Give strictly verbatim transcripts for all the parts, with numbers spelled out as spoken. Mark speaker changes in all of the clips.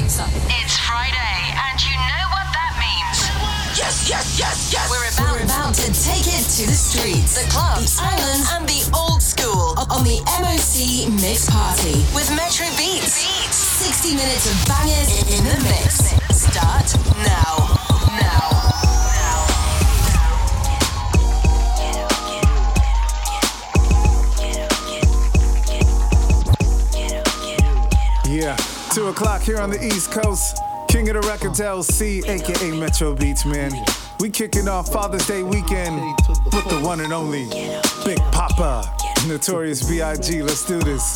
Speaker 1: It's Friday, and you know what that means.
Speaker 2: Yes, yes, yes, yes.
Speaker 1: We're about,
Speaker 2: We're about to take it to the streets,
Speaker 1: the clubs,
Speaker 2: the islands,
Speaker 1: and the old school
Speaker 2: on the M O C Mix Party
Speaker 1: with Metro Beats. Beats.
Speaker 2: sixty minutes of bangers in, in the mix.
Speaker 1: Start now. Now.
Speaker 3: Yeah, two o'clock here on the East Coast. King of the Records, L C, aka Metro Beats, man. We kicking off Father's Day weekend with the one and only Big Papa, Notorious B I G Let's do this.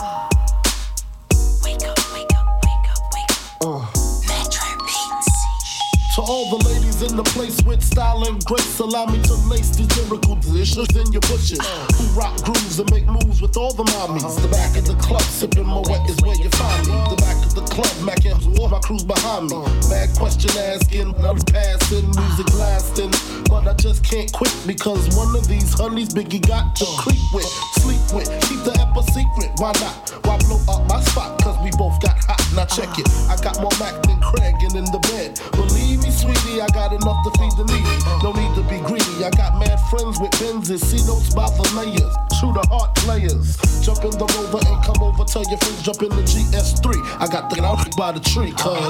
Speaker 4: To all the ladies in the place with style and grace, allow me to lace these lyrical dishes in your bushes. Who rock grooves and make moves with all the mommies. The back of the club, sipping my wet is where you find me. The back of the club, macking all my crew's behind me. Bad question asking, I'm passing, music lasting. But I just can't quit because one of these honeys Biggie got to creep with, sleep with, keep the ep a secret. Why not? Why blow up my spot? Cause we both got hot. Now check it. I got more Mac than Craig and in the bed. Believe me, sweetie, I got enough to feed the needy. No need to be greedy. I got mad friends with Benzes, see notes by the layers. True to heart players. Jump in the Rover and come over. Tell your friends jump in the G S three. I got the out by the tree, cuz.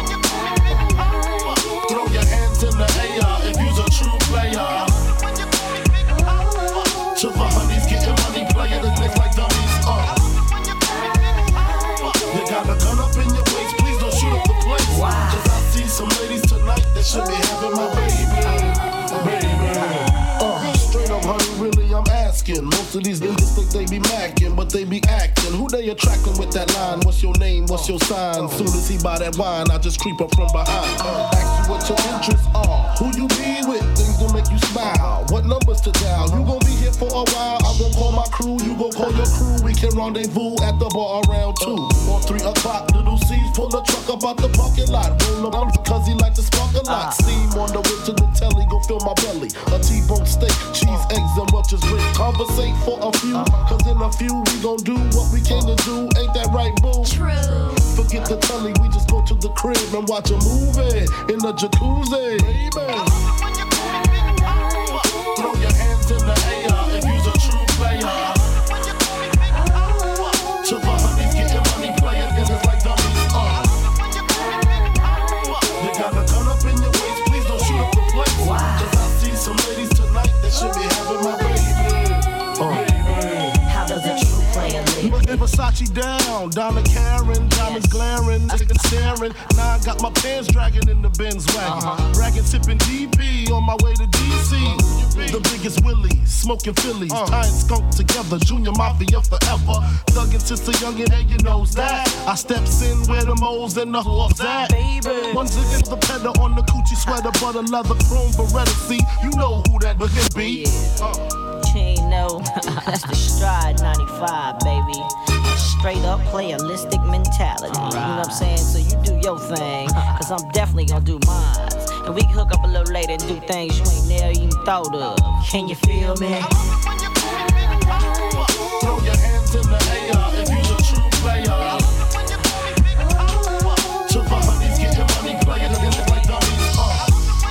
Speaker 4: Throw your hands in the air if you's a true player. To the honeys getting money, playing the next like dummies. Uh. You got a gun up in your waist, please don't shoot up the place. Wow. Cause I see some ladies tonight that should be having my baby. Baby. Uh, straight up, honey, really, I'm asking. Most of these niggas think they be macking, but they be acting. Who they attracting with that line? What's your name? What's your sign? Soon as he buy that wine, I just creep up from behind. Uh, ask you what your interests are. Who you be with? Things will make you smile. What numbers to dial? You gon' be here for a while. I gon' call my crew. You gon' call your crew. We can rendezvous at the bar around two or three o'clock. Little C's pull the truck up out the parking lot. Roll up because he like to spark a lot. Steam on the way to the telly. Go fill my belly. A T-bone steak, cheese, eggs, and Welch's drink. Conversate for a few. Cause in a few we gon' do what we came to do. Ain't that right, boo?
Speaker 1: True.
Speaker 4: Forget the telly. We just go to the crib and watch a movie in the jacuzzi. Baby. Throw your hands in the air if you's a true player. To the honeys getting money, playing niggas like dummies. Uh. You got a gun up in your waist, please don't shoot up the place. Wow. Cause I see some ladies tonight that should be having my baby. Uh.
Speaker 5: How does a true player live?
Speaker 4: Versace down, down to Karen, diamonds glaring, niggas staring. Now I got my pants dragging in the Benz wagon. Uh-huh. Bragging, sipping D P on my way to D C. Uh-huh. The biggest Willies, smoking Phillies, uh-huh. tying skunk together, Junior Mafia forever. Thuggin' since a youngin', and you knows that. I steps in where the moles and the horse at. Baby. One's against the pedal on the coochie sweater, but a leather chrome Beretta. See, you know who that would be.
Speaker 5: Yeah. Uh. You ain't know, that's the Stride ninety-five, baby. Straight up playalistic mentality. Right. You know what I'm saying? So you do your thing, cause I'm definitely gonna do mine. And we can hook up a little later and do things you ain't never even thought of. Can you feel me?
Speaker 4: Throw your hands in the air if you's a true player. To the honeys getting money, playing niggas like dummies. Uh.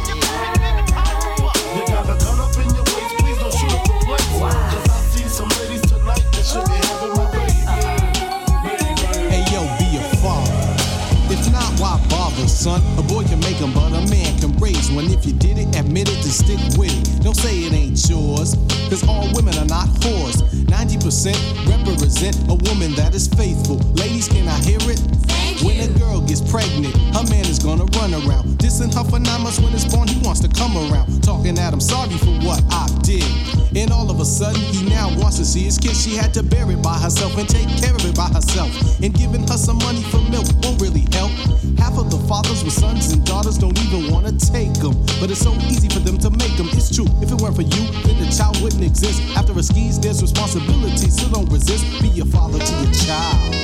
Speaker 4: You got a gun up in your waist, please don't shoot up the place. Wow. Cause I see some ladies tonight that should be having my baby.
Speaker 6: Hey yo, be a father. If not, why bother, son? A boy can make them, but a man can raise one. If you did it, admit it, and stick with it. Don't say it ain't yours, cause all women are not whores. ninety percent represent a woman that is faithful. Ladies, can I hear it? When a girl gets pregnant, her man is gonna run around, dissing her for nine months. When it's born, he wants to come around, talking at him sorry for what I did. And all of a sudden, he now wants to see his kid. She had to bear it by herself and take care of it by herself. And giving her some money for milk won't really help. Half of the fathers with sons and daughters don't even wanna take them, but it's so easy for them to make them. It's true, if it weren't for you, then the child wouldn't exist. After a skis, there's responsibility, so don't resist. Be a father to your child.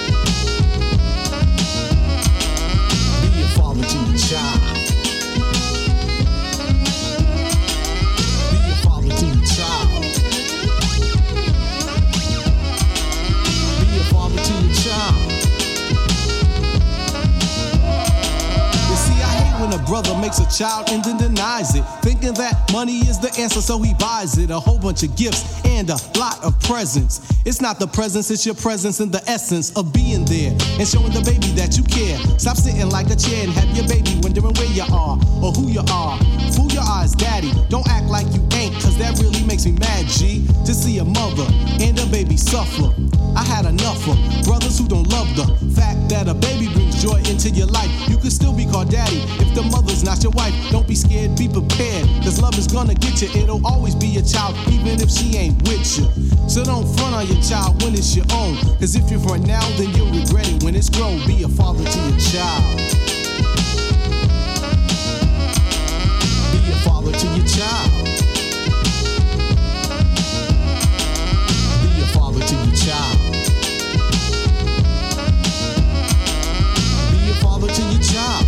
Speaker 6: Be a father to your child. Be a father to your child. Be a father to your child. brother makes a child and then denies it, thinking that money is the answer, so he buys it. A whole bunch of gifts and a lot of presents. It's not the presence, it's your presence and the essence of being there and showing the baby that you care. Stop sitting like a chair and have your baby wondering where you are or who you are. Fool your eyes, daddy. Don't act like you ain't, cause that really makes me mad, G. To see a mother and a baby suffer. I had enough of brothers who don't love the fact that a baby brings joy into your life. You can still be called daddy if the mother's not your wife. Don't be scared, be prepared, cause love is gonna get you. It'll always be your child, even if she ain't with you. So don't front on your child when it's your own, cause if you front now, then you'll regret it when it's grown. Be a father to your child. Be a father to your child. Be a father to your child. Be a father to your child.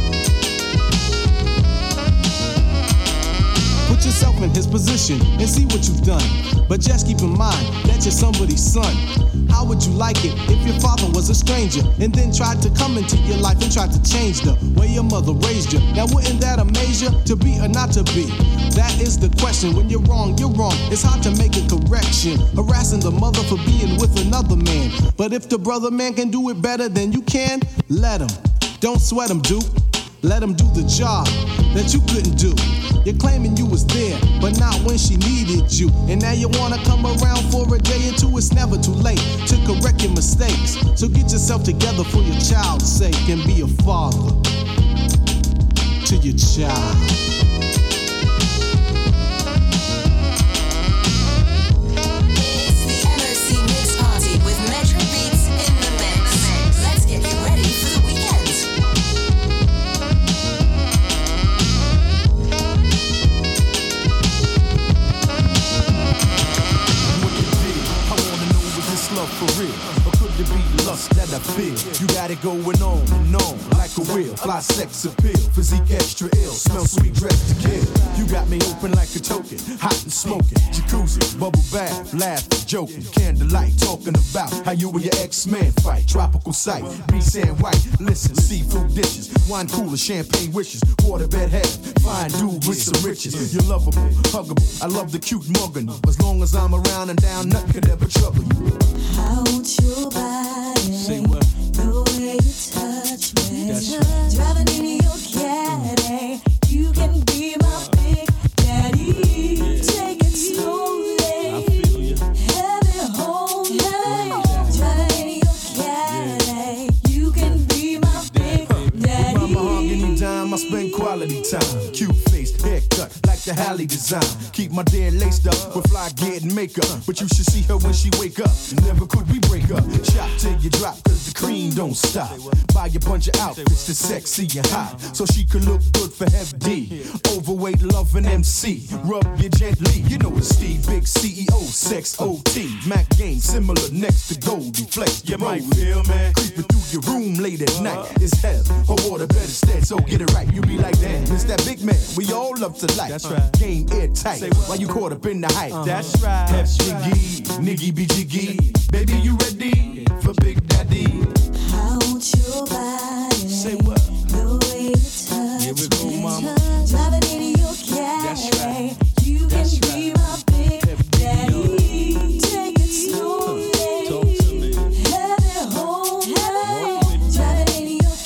Speaker 6: Put yourself in his position and see what you've done. But just keep in mind that you're somebody's son. How would you like it if your father was a stranger and then tried to come into your life and tried to change the way your mother raised you? Now wouldn't that amaze you, to be or not to be? That is the question. When you're wrong, you're wrong. It's hard to make a correction, harassing the mother for being with another man. But if the brother man can do it better than you can, let him. Don't sweat him, Duke. Let him do the job that you couldn't do. You're claiming you was there, but not when she needed you. And now you wanna come around for a day or two. It's never too late to correct your mistakes. So get yourself together for your child's sake and be a father to your child.
Speaker 2: It's the M O C Mix Party with Metro Beats in the mix. Let's get you ready for the weekend.
Speaker 7: Love for real, or could it be lust that I feel? You got it going on and on like a wheel. Fly sex appeal, physique extra ill, smell sweet, dressed to kill. You got me open like a token, hot and smoking. Jacuzzi, bubble bath, laughing, joking, candlelight, talking about how you and your ex-man fight. Tropical sight, be sand white. Listen, seafood dishes, wine cooler, champagne wishes, waterbed head, fine dude with some riches. You're lovable, huggable. I love the cute mugging. As long as I'm around and down, nothing could ever trouble you.
Speaker 8: I want your body,
Speaker 7: say what?
Speaker 8: The way you touch me.
Speaker 7: That's right.
Speaker 8: Driving in your caddy, you can be my big daddy. Yeah. Take it slowly,
Speaker 7: I feel you.
Speaker 8: have it home night. Driving in your caddy, yeah. You can be my big daddy.
Speaker 7: With my mahogany dime, I spend quality time. Cute face, haircut, like the Halle design. Keep my dad laced up with fly gear and makeup. But you should see her when she wake up. Never could we break up. Shop till you drop, cause the cream don't stop. Buy a bunch of outfits that's sexy and hot, so she can look good for F D. Overweight, loving M C. Rub you gently. You know it's Steve, big C E O, sex O T. Mac game, similar next to Goldie Flex. You might feel, man. Creeping through your room late at night. It's hell, her water better stead, so get it right. You be like, damn, it's that big man we all love to like. That's right. Game airtight, while you caught up in the hype. Uh-huh. That's right. F Jiggy, Niggy B Jiggy. Baby, you ready for Big Daddy?
Speaker 8: I want your body.
Speaker 7: Say what?
Speaker 8: The way you touch
Speaker 7: Here we go,
Speaker 8: me.
Speaker 7: mama.
Speaker 8: Driving in your caddy.
Speaker 7: That's right.
Speaker 8: You
Speaker 7: That's
Speaker 8: can
Speaker 7: right.
Speaker 8: be my big daddy. Take it slowly.
Speaker 7: Talk to me.
Speaker 8: Have it home night. Driving in your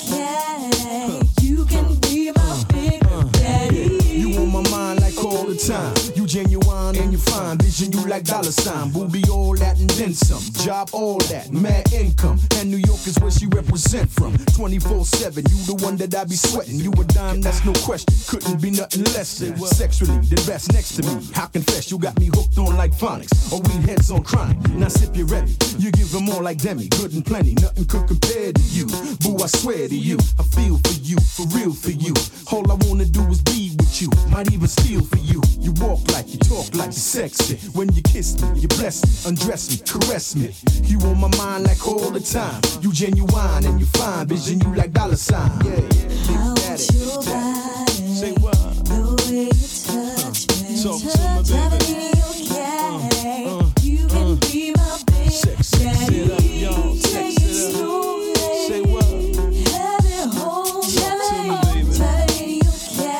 Speaker 8: caddy. You can be my big daddy.
Speaker 7: You on my mind like all the time. You genuine and you fine. Vision you like dollar sign. Booby all that and then some. Job all that. Mad income. And New York is where she represent from. twenty-four seven. You the one that I be sweating. You a dime, that's no question. Couldn't be nothing less than. Sexually, the best next to me. I confess you got me hooked on like phonics. Or we heads on chronic. Now sip you ready. You give them all like Demi. Good and plenty. Nothing could compare to you. Boo, I swear to you. I feel for you. For real for you. All I wanna do is be with you. Might even steal for you. You walk like you talk like you're sexy. When you kiss me, you bless me, undress me, caress me. You on my mind like all the time. You genuine and you fine. Vision you like dollar sign. Yeah, yeah. Big
Speaker 8: I
Speaker 7: daddy,
Speaker 8: want your
Speaker 7: big daddy.
Speaker 8: body.
Speaker 7: Say what?
Speaker 8: The way you touch me.
Speaker 7: Talk to me,
Speaker 8: Driving
Speaker 7: baby.
Speaker 8: in your caddy.
Speaker 7: Uh, uh,
Speaker 8: you can
Speaker 7: uh.
Speaker 8: be my big
Speaker 7: Sex, sex
Speaker 8: daddy.
Speaker 7: it up, y'all. Sex
Speaker 8: Take
Speaker 7: it
Speaker 8: it
Speaker 7: up.
Speaker 8: slowly.
Speaker 7: Say what?
Speaker 8: Have it home
Speaker 7: Talk to me,
Speaker 8: night.
Speaker 7: baby.
Speaker 8: Driving in your caddy.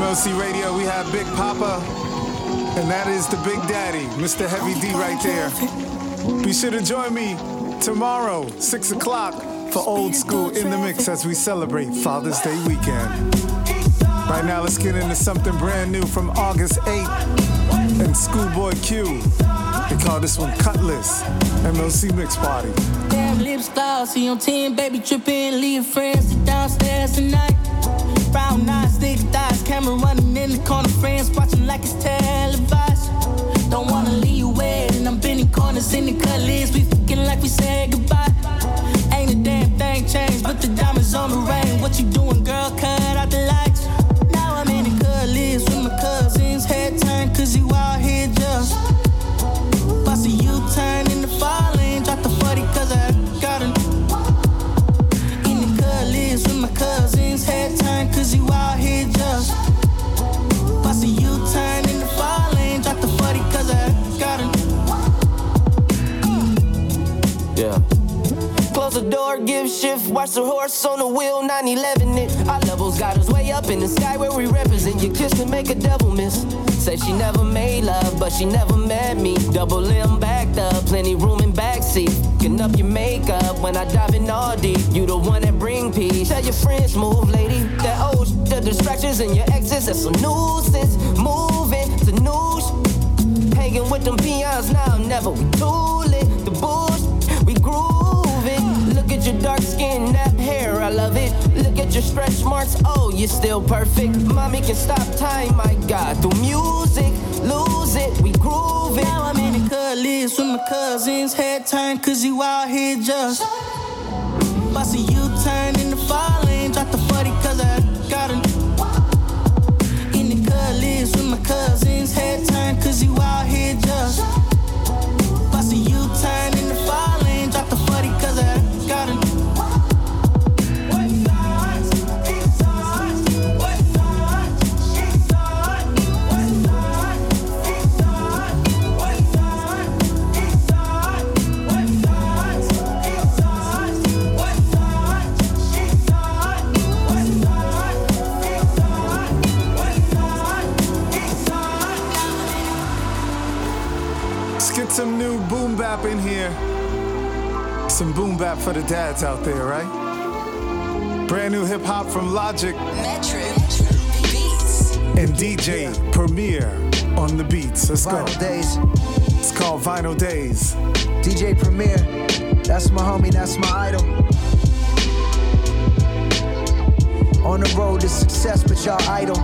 Speaker 3: M L C Radio, we have Big Papa, and that is the Big Daddy, Mister Heavy D right there. Be sure to join me tomorrow, six o'clock, for Old School in the Mix as we celebrate Father's Day weekend. Right now, let's get into something brand new from August eighth and Schoolboy Q. They call this one Cutlass, M L C Mix Party.
Speaker 9: Damn lips glossy on ten, baby trippin', leave friends sit downstairs tonight. Brown eyes, thick thighs, camera running in the corner, friends watching like it's televised. Don't wanna leave you wet, and I'm bending corners in the cutlass, we fucking like we said goodbye. Ain't a damn thing changed, but the diamonds on the ring. What you doing, girl? Cut out the lights. Now I'm in the cutlass with my cousins, head turned, cause you out here just bust a U-turn in the fall lane, drop the forty cause I got it. In the cutlass with my cousins, head turned, cause you out here just bust a U-turn in the fall lane, drop the forty cause I got it.
Speaker 10: Yeah. Close the door, give shift, watch the horse on the wheel, nine eleven it. Our levels got us way up in the sky where we represent. Your kiss can make a devil miss. Said she never made love, but she never met me. Double limb backed up, plenty room in backseat. Getting up your makeup when I dive in all deep. You the one that bring peace. Tell your friends move, lady. That old sh- the distractions and your exes, that's a nuisance. Moving to new sh- hanging with them peons now, never. We too lit, the bullshit, we grooving. Look at your dark skin, nap hair, I love it. Look at your stretch marks, oh, you're still perfect. Mommy can stop time, my God. Through music, lose it, we grooving.
Speaker 9: Now I'm in the cutlass with my cousins, head turned, cause you out here just bust a U-turn in the fall lane, drop the forty cause I got it. In the cutlass with my cousins, head turned, cause you out here just bust a U-turn in the fall lane, drop the forty cause I got it.
Speaker 3: Some new boom bap in here. Some boom bap for the dads out there, right? Brand new hip hop from Logic.
Speaker 2: Metro Beats.
Speaker 3: And D J Premier on the beats. Let's go.
Speaker 11: Vinyl Days.
Speaker 3: It's called Vinyl Days.
Speaker 11: D J Premier. That's my homie, that's my idol. On the road to success, but y'all idle.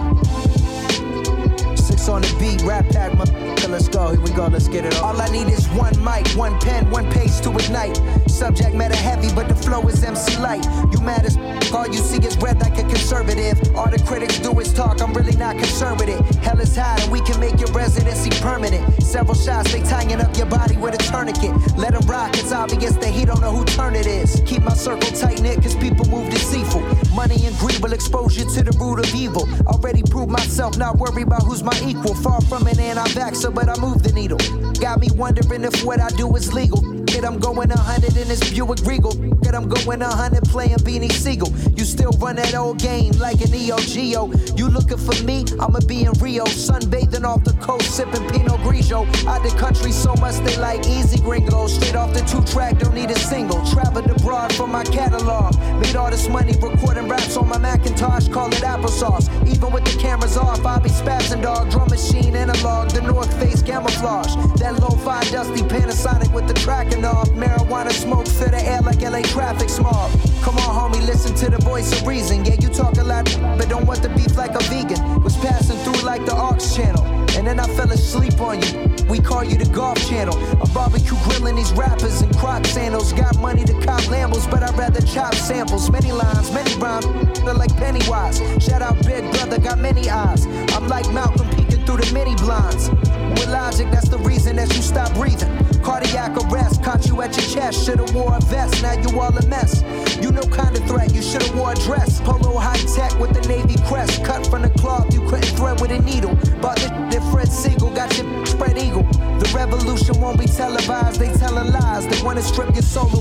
Speaker 11: Six on the beat, rap pack, my let's go, here we go, let's get it on. All I need is one mic, one pen, one page to ignite. Subject matter heavy, but the flow is M C light. You mad as f***, all you see is red like a conservative. All the critics do is talk, I'm really not concerned with it. Hell is hot and we can make your residency permanent. Several shots, they tying up your body with a tourniquet. Let them rock, it's obvious that he don't know who turn it is. Keep my circle tight knit, cause people move deceitful. Money and greed will expose you to the root of evil. Already proved myself, not worried about who's my equal. Far from an anti-vaxxer, but I move the needle. Got me wondering if what I do is legal. Kid, I'm going a hundred in this Buick Regal. Kid, I'm going a hundred playing Beanie Siegel. You still run that old game like an E O Geo. You looking for me? I'ma be in Rio. Sunbathing off the coast, sipping Pinot Grigio. Out the country so much they like easy gringo. Straight off the two track, don't need a single. Traveled abroad for my catalog. Made all this money recording raps on my Macintosh. Call it applesauce. Even with the cameras off, I be spazzing dog. Drum machine analog, the North Face camouflage. That lo-fi dusty Panasonic with the tracking off. Marijuana smoke fill the air like L A traffic smog. Come on homie, listen to the voice of reason. Yeah, you talk a lot, but don't want the beef like a vegan. Was passing through like the Aux channel, and then I fell asleep on you. We call you the golf channel. I'm barbecue grilling these rappers in Croc sandals. Got money to cop Lambos, but I'd rather chop samples. Many lines, many rhymes, they're like Pennywise. Shout out Big Brother, got many eyes. I'm like Malcolm peeking through the mini blinds. With Logic, that's the reason that you stop breathing. Cardiac arrest, caught you at your chest. Should've wore a vest, now you all a mess. You know kind of threat, you should've wore a dress. Polo high tech with the Navy crest. Cut from the cloth, you couldn't thread with a needle. Bought the that Fred Siegel, got your spread eagle. The revolution won't be televised, they telling lies. They wanna strip your soul away and leave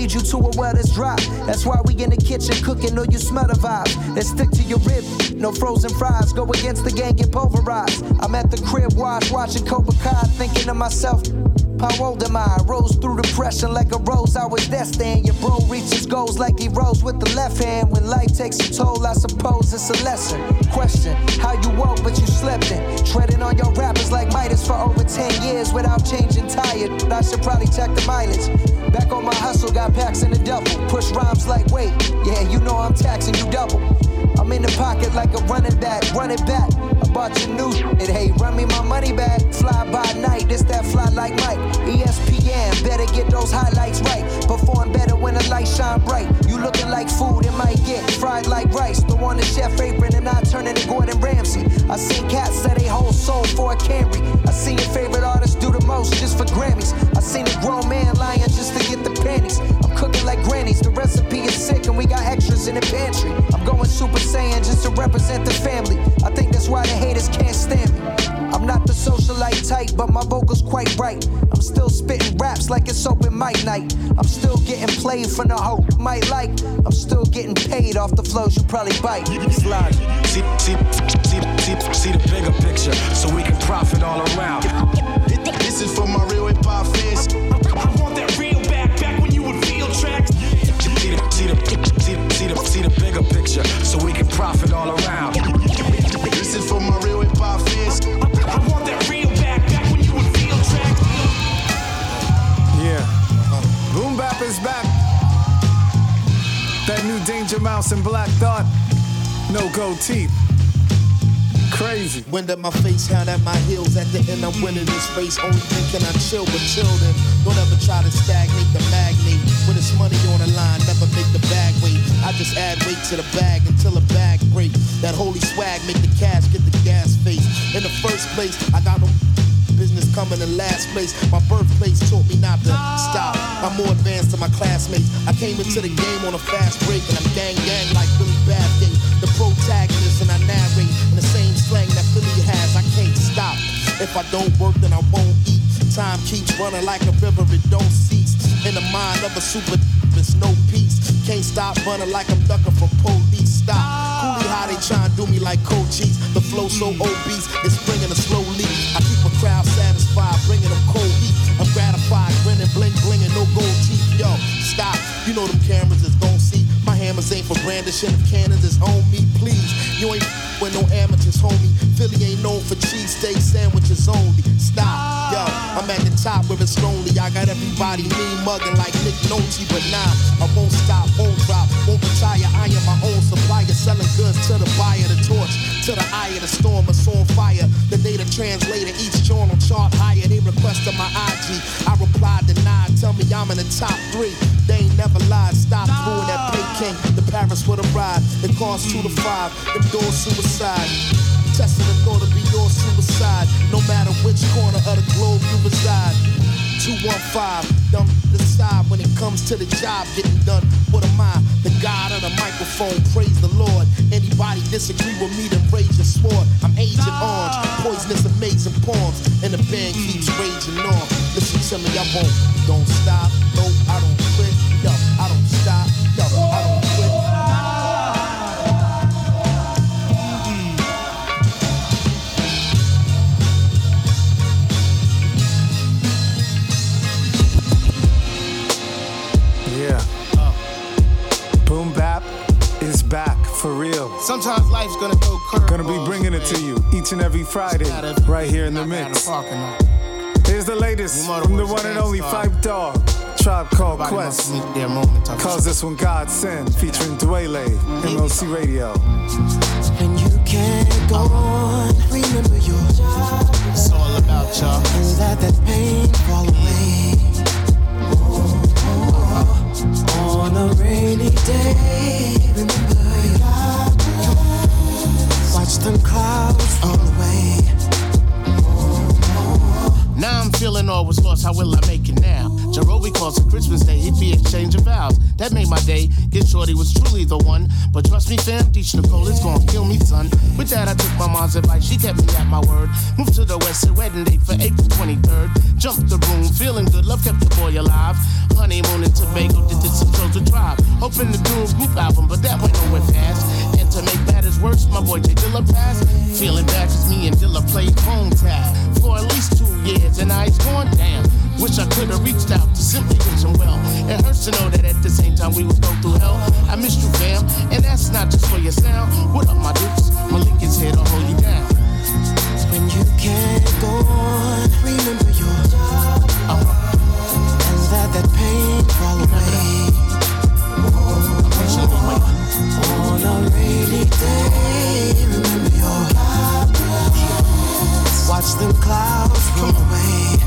Speaker 11: lead you to a well that's dry. That's why we in the kitchen cooking, know you smell the vibe. Then stick to your rib, no frozen fries. Go against the gang, get pulverized. I'm at the crib, watch, watching Cobra Kai, thinking to myself, how old am I? Rose through depression like a rose, I was destined. Your bro reaches goals like he rose with the left hand. When life takes a toll, I suppose it's a lesson. Question, how you woke but you slept in. Treading on your rappers like Midas for over ten years without changing tire. I should probably check the mileage. Back on my hustle, got packs in the double. Push rhymes like weight, yeah, you know I'm taxing you double. I'm in the pocket like a running back, run it back. I bought you new shit, hey, run me my money back. Fly by night, this that fly like Mike. E S P N, better get those highlights right. Perform better when the lights shine bright. You looking like food, it might get fried like rice. The one the chef apron and I turn into Gordon Ramsay. I seen cats say they whole soul for a Camry. I seen your favorite artist do the most just for Grammys. I seen a grown man lying just to get the panties. I'm cooking like grannies, the recipe is sick and we got extras in the pantry. I'm going Super Saiyan just to represent the family. I think that's why the haters can't stand me. I'm not the socialite type, but my vocals quite right. I'm still spitting raps like it's open mic night. I'm still getting played from the hoe might like. I'm still getting paid off the flows you probably bite. Slide.
Speaker 12: See, see, see, see, see the bigger picture, so we can profit all around.
Speaker 4: This is for my real hip hop fans.
Speaker 12: I want that real back, back when you would feel tracks. See the, see the, see the, see the, see the bigger picture, so we can profit all around.
Speaker 4: This is for my real hip hop fans.
Speaker 12: I want that real back, back when you would feel tracks.
Speaker 3: Yeah, Boom Bap is back. That new Danger Mouse and Black Thought, no gold teeth. Crazy.
Speaker 4: Wind at my face, hand at my heels. At the end, I'm winning this race. Only thinking I chill, but chill then. Don't ever try to stagnate the magnate. When it's money on the line, never make the bag wait. I just add weight to the bag until the bag break. That holy swag make the cash get the gas face. In the first place, I got no business coming in last place. My birthplace taught me not to stop. I'm more advanced than my classmates. I came into the game on a fast break, and I'm gang gang like Billy Bathgate, the protagonist, and I narrate in the same slang that Philly has. I can't stop. If I don't work, then I won't eat. Time keeps running like a river, it don't cease. In the mind of a super, there's no peace. Can't stop running like I'm ducking from police. Stop. Coolie how they try and do me like Cochise. The flow so obese, it's bringing a slow leak. I keep a crowd satisfied, bringing them cold heat. I'm gratified, grinning, bling, blinging, no gold teeth. Yo, stop. You know them cameras is gon' see. My hammers ain't for brandishing. If cannons is on me, please. You ain't with no amateurs, homie. Philly ain't known for cheesesteak sandwiches only. Stop. Yo, I'm at the top where it's lonely. I got everybody mean mugging like Nick Nolte, but nah, I won't stop, won't drop, won't retire. I am my own supplier, selling goods to the buyer, the torch to the eye of the storm. It's on fire. The data translator, each journal chart higher. They requested my I G. I replied, denied. Tell me I'm in the top three. They ain't never lied. Stop doing that pay king. The Paris with a ride. It costs two to five. Them doors suicide. Testing the thought to be your suicide. No matter which corner of the globe you reside. two one five, dumb decide when it comes to the job getting done. What am I? The God of the microphone, praise the Lord. Anybody disagree with me, then raise your sword. I'm Agent Orange, poisonous, amazing poems. And the band keeps raging on. Listen to me, I won't, don't stop. No, I don't quit. Yo, I don't stop. Yo, I don't quit.
Speaker 3: Boom Bap is back for real.
Speaker 13: Sometimes life's gonna go curve.
Speaker 3: Gonna be bringing it to you each and every Friday, right here in the mix. Here's the latest from the one and only Phife Dawg, Tribe Called Quest. Calls this one God Send, featuring Dwele, M O C Radio.
Speaker 14: When you can't go on, remember your job.
Speaker 13: It's all about y'all.
Speaker 14: And let that pain fall away. On a rainy day, remember God. Watch them clouds fall away.
Speaker 13: Now I'm feeling all was lost, how will I make it now? Jerobi calls it Christmas Day, he'd be exchanging vows. That made my day, get shorty was truly the one. But trust me fam, Deech Nicole is gonna kill me son. With that I took my mom's advice, she kept me at my word. Moved to the west, set wedding date for April twenty-third. Jumped the room, feeling good, love kept the boy alive. Honeymoon in Tobago, did, did some shows to drive. Hoping to do a group album, but that went nowhere fast. And to make matters worse, my boy J Dilla passed. Feeling bad cause me and Dilla played phone tag for at least two years, and I was going down. Wish I could've reached out to simply wish him well. It hurts to know that at the same time we would go through hell. I missed you fam, and that's not just for your sound. What up my dukes, Malik is here to hold you down.
Speaker 14: When you can't go on, remember your job, uh-huh. And let that pain fall away. Oh, on a rainy day, remember your God bless. Watch them clouds roll away.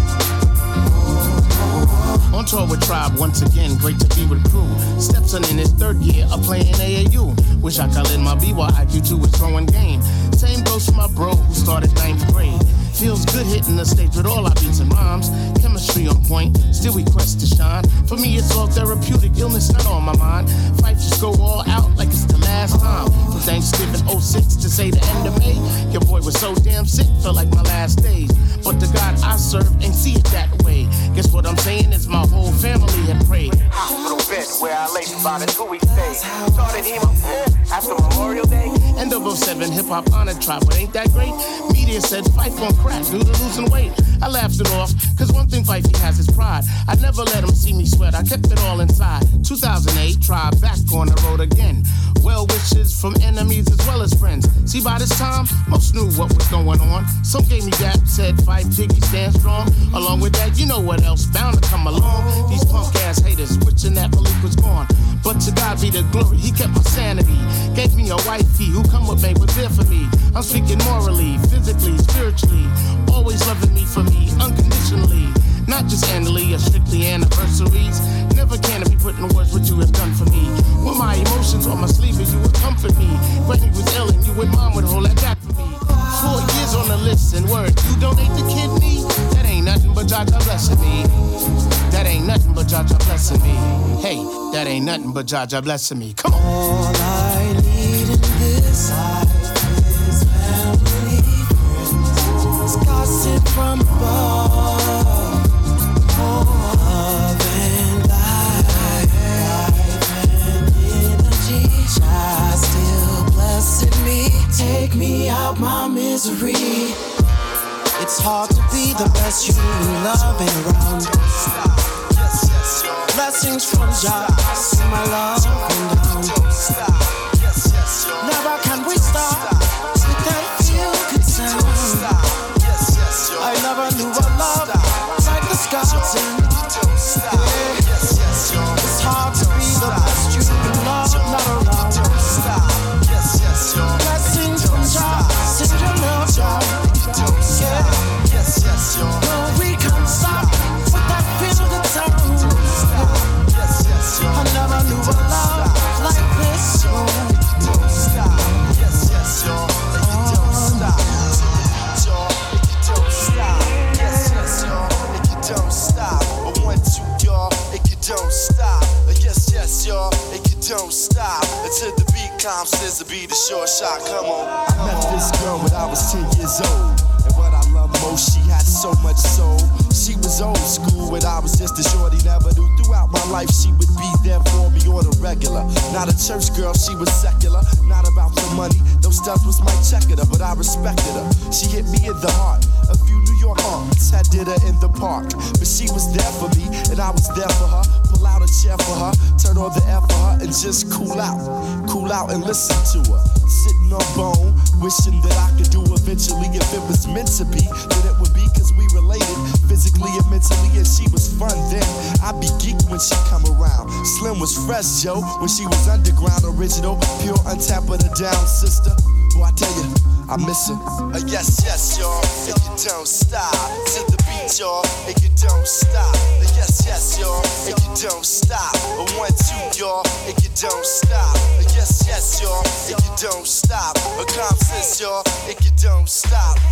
Speaker 13: On tour with Tribe once again, great to be with the crew. Stepson in his third year of playing A A U. Wish I could let my B while I Q two is throwing game. Same goes for my bro who started ninth grade. Feels good hitting the stage with all our beats and rhymes. Chemistry on point, still we quest to shine. For me it's all therapeutic, illness not on my mind. Fight just go all out like it's the last time. From Thanksgiving oh six to say the end of May, your boy was so damn sick, felt like my last days. But the God I serve ain't see it that way. Guess what I'm saying is my whole family had prayed.
Speaker 15: Hospital bed where I lay for about a two week stay. Started hemo after Memorial Day.
Speaker 13: End of oh seven, hip hop honored Tribe, but ain't that great? Media said Fife on crack due to losing weight. I laughed it off, cause one thing Fifey has is pride. I never let him see me sweat, I kept it all inside. two thousand eight, Tribe back on the road again. Well wishes from enemies as well as friends. See by this time, most knew what was going on. Some gave me dap, said Fife Diggy stand strong. Along with that, you know what else, bound to come along. These punk ass haters wishing that Malik was gone. But to God be the glory, he kept my sanity. Gave me a wifey who come with me, was there for me. I'm speaking morally, physically, spiritually. Always loving me for me, unconditionally. Not just annually or strictly anniversaries. Never can it be put in words what you have done for me. With my emotions on my sleeve, you would comfort me. When he was ill and you and mom would hold that back for me. Four years on the list and word, you donate the kidney? That ain't nothing but Jaja blessing me. That ain't nothing but Jaja blessing me. Hey, that ain't nothing but Jaja blessing me. Come on.
Speaker 14: All I need in this life is family, friends, gossip from above. Love and life and energy. Child still blessing me. Take me out my misery. It's hard to be the best you love and around. Blessings from God, see my love come down. Never can we stop with that feel good sound. I never knew a love like the Scots in. It's hard to be the best you can love, not around. Blessings from God, sing your love, God. No, we can't stop with that feel good sound. I never knew a love like this. Don't stop. Yes, yes, y'all. Make it don't stop. Y'all, make it don't stop. Yes, yes, y'all. Make it don't stop. A one, two, y'all. Make it don't stop. Yes, yes, y'all. Make it don't stop. Until the beat comes, says to be the short shot. Come on.
Speaker 16: I met this girl when I was ten years old. And what I love most, she had so much soul. She was old school when I was just a shorty, never knew. Throughout my life, she would be there for me on a regular. Not a church girl, she was secular. Not about the money, those stuff was my checker, but I respected her. She hit me in the heart. A few New York hearts had dinner in the park. But she was there for me, and I was there for her. Pull out a chair for her, turn on the air for her, and just cool out. Cool out and listen to her. Sitting on bone, wishing that I could do eventually. If it was meant to be, then it would be cause we related physically and mentally, and she was fun then. I'd be geeked when she come around. Slim was fresh, yo, when she was underground, original, pure, untapped, but a down sister. Boy, I tell you, I miss her.
Speaker 15: Uh, yes, yes, y'all, make it don't stop. To the beat, y'all, make it don't stop. Uh, yes, yes, y'all, make it don't stop. A uh, one, two, y'all, make it don't stop. Uh, yes, yes, y'all, make it don't stop. A uh, confidence, y'all, make it don't stop. Uh, yes,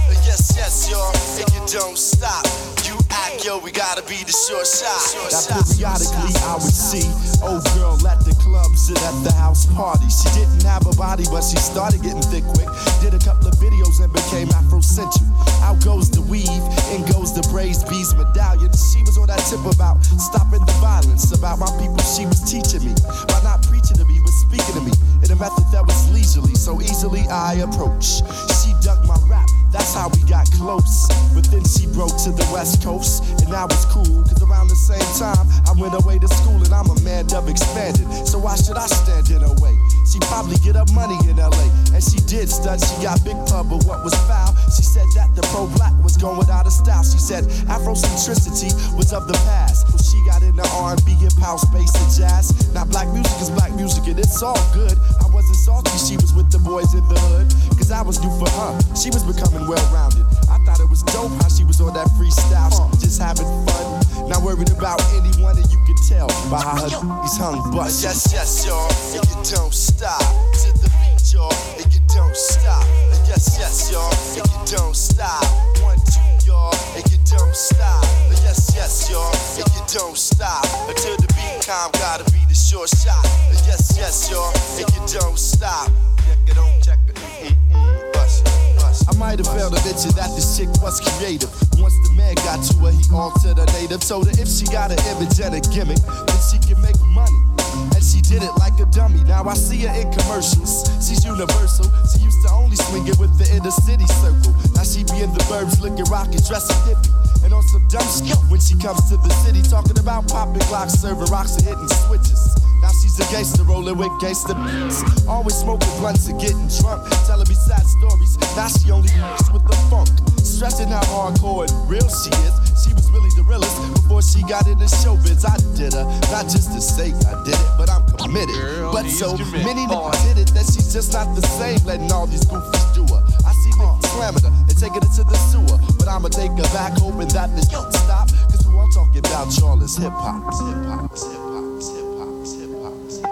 Speaker 15: yes, yes, y'all, and you don't stop. You act, yo, we gotta be the short shot.
Speaker 16: Now periodically I would see old girl at the club, sit at the house party. She didn't have a body, but she started getting thick quick. Did a couple of videos and became Afrocentric. Out goes the weave, in goes the braids, beads, medallion. She was on that tip about stopping the violence, about my people she was teaching me. By not preaching to me, but speaking to me in a method that was leisurely, so easily I approach. She dug my rap, that's how we got close. But then she broke to the West Coast, and I was cool, cause around the same time I went away to school, and I'm a man dove expanded. So why should I stand in her way? She probably get up money in L A, and she did stud, she got big pub, but what was foul? She said that the pro-black was going without a style. She said Afrocentricity was of the past. So she got into R and B, hip-hop, space, and jazz. Now black music is black music, and it's all good. I wasn't salty, she was with the boys in the hood, cause I was new for her. She was becoming well-rounded. I thought it was dope how she was on that freestyle, she was just having fun, not worried about anyone, and you could tell by how her he's hung bust.
Speaker 15: Yes, yes, y'all, and you don't stop. To the beat, y'all, and you don't stop. And yes, yes, y'all, and you don't stop. One, two, y'all, and you don't stop. And yes, yes, y'all, and you don't stop. Until the beat calm, gotta be the short shot. And yes, yes, y'all, and you don't stop. Check it on, check it. Mm-mm, bust it, bust it.
Speaker 16: I might have failed to mention that this chick was creative. Once the man got to her, he altered her native. Told her if she got an image and a gimmick, then she can make money. And she did it like a dummy. Now I see her in commercials. She's universal. She used to only swing it with the inner city circle. Now she be in the burbs looking rocky, dressing hippie. And on some dumb shit when she comes to the city, talking about popping Glocks, serving rocks, and hitting switches. Now she's a gangster rolling with gangster beats. Always smoking blunts and getting drunk, telling me sad stories. Now she only works with the funk, stressing how hardcore and real she is. She was really the realest before she got into showbiz. I did her, not just to say I did it, but I'm committed. Girl, but so many niggas did it that she's just not the same, letting all these goofies do her. I see niggas slamming her and taking her to the sewer, but I'ma take her back, hoping that this don't stop. Cause who I'm talking about, y'all, is hip hop. Hip hop, hip hop, hip hop, hip hop.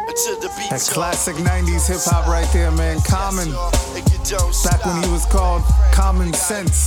Speaker 3: That classic nineties hip hop right there, man. Common. Back when he was called Common Sense.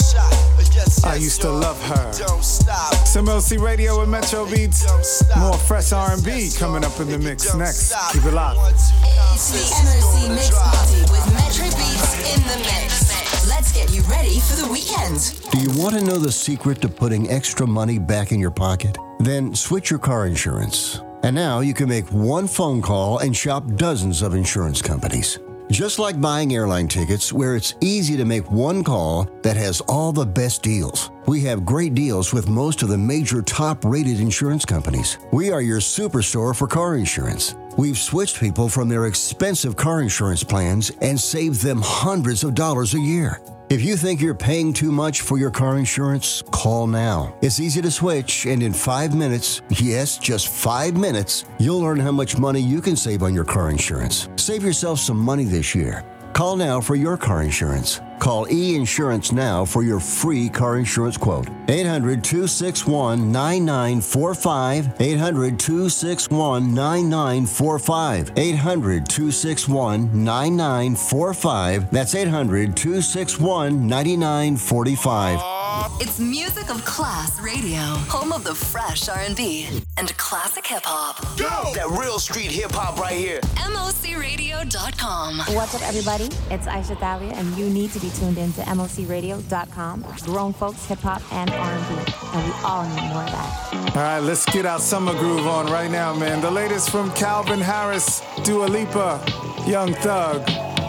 Speaker 3: I used to love her. It's M L C Radio with Metro Beats. More fresh R and B coming up in the mix next. Keep it locked.
Speaker 2: It's the M O C Mix Party with Metro Beats in the mix. Let's get you ready for the weekend.
Speaker 17: Do you want to know the secret to putting extra money back in your pocket? Then switch your car insurance. And now you can make one phone call and shop dozens of insurance companies. Just like buying airline tickets, where it's easy to make one call that has all the best deals. We have great deals with most of the major top-rated insurance companies. We are your superstore for car insurance. We've switched people from their expensive car insurance plans and saved them hundreds of dollars a year. If you think you're paying too much for your car insurance, call now. It's easy to switch, and in five minutes, yes, just five minutes, you'll learn how much money you can save on your car insurance. Save yourself some money this year. Call now for your car insurance. Call E-Insurance now for your free car insurance quote. eight hundred, two six one, nine nine four five. eight hundred, two six one, nine nine four five. eight hundred, two six one, nine nine four five. That's eight hundred, two six one, nine nine four five.
Speaker 2: It's music of class radio, home of the fresh R and B and classic hip hop.
Speaker 12: Go! That real street hip hop right here.
Speaker 2: M O C radio dot com.
Speaker 18: What's up, everybody? It's Aisha Thalia, and you need to be tuned in to M O C radio dot com. Grown folks, hip hop, and R and B, and we all need more of that.
Speaker 3: All right, let's get our summer groove on right now, man. The latest from Calvin Harris, Dua Lipa, Young Thug,